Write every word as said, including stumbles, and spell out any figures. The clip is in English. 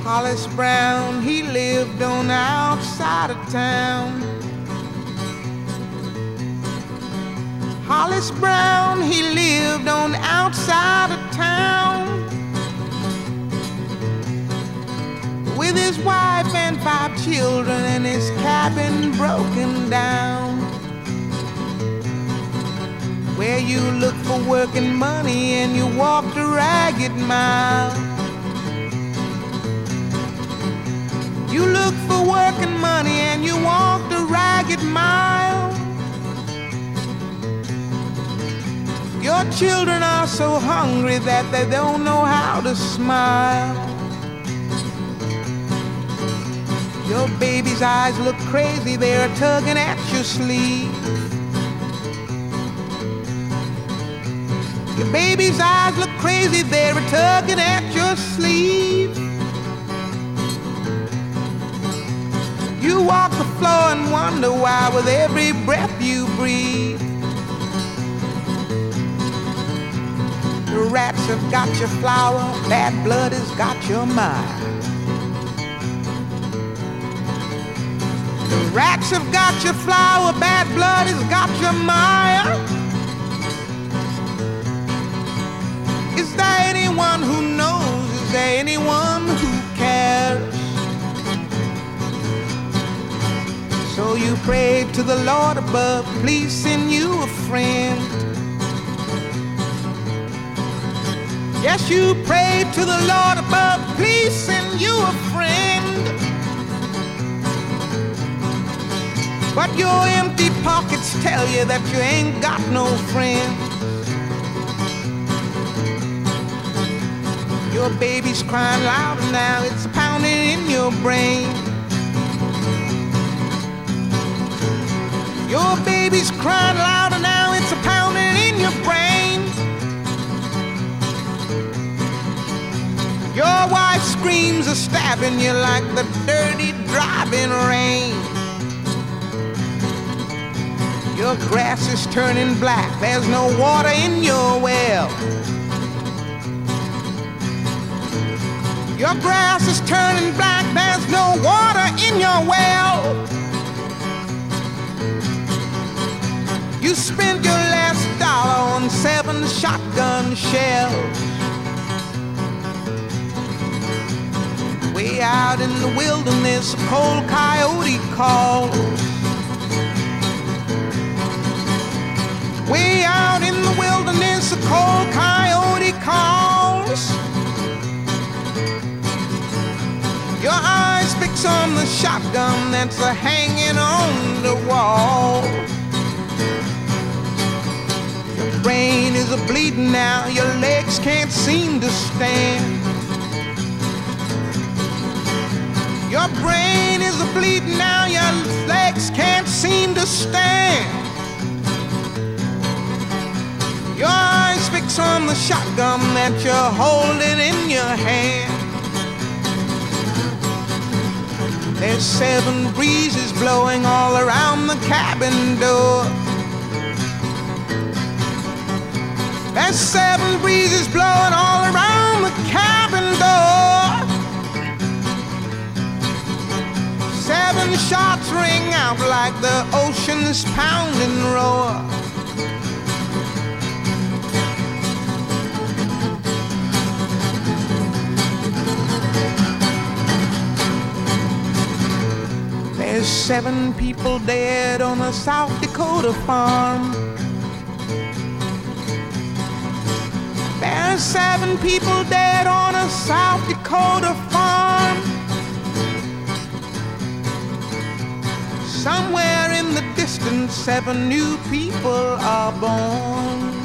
Hollis Brown, he lived on the outside of town. Hollis Brown, he lived on the outside of town with his wife and five children and his cabin broken down. Where you look for work and money and you walk the ragged mile. You look for work and money and you walk the ragged mile. Your children are so hungry that they don't know how to smile. Your baby's eyes look crazy, they're tugging at your sleeve. Your baby's eyes look crazy, they're tugging at your sleeve. You walk the floor and wonder why with every breath you breathe. The rats have got your flower, bad blood has got your mind. The rats have got your flower, bad blood has got your mind. Is there anyone who knows? Is there anyone who cares? So you prayed to the Lord above, please send you a friend. Yes, you prayed to the Lord above, please send you a friend. But your empty pockets tell you that you ain't got no friend. Your baby's crying louder now, it's pounding in your brain. Your baby's crying louder now, it's a pounding in your brain. Your wife screams are stabbing you like the dirty driving rain. Your grass is turning black, there's no water in your well. Your grass is turning black, there's no water in your well. You spent your last dollar on seven shotgun shells. Way out in the wilderness, a cold coyote calls. Way out in the wilderness, a cold coyote calls. Your eyes fix on the shotgun that's a hanging on the wall. Your brain is a bleeding now, your legs can't seem to stand. Your brain is a bleeding now, your legs can't seem to stand. Your eyes fix on the shotgun that you're holding in your hand. There's seven breezes blowing all around the cabin door. There's seven breezes blowing all around the cabin door. Seven shots ring out like the ocean's pounding roar. There's seven people dead on a South Dakota farm. There's seven people dead on a South Dakota farm. Somewhere in the distance, seven new people are born.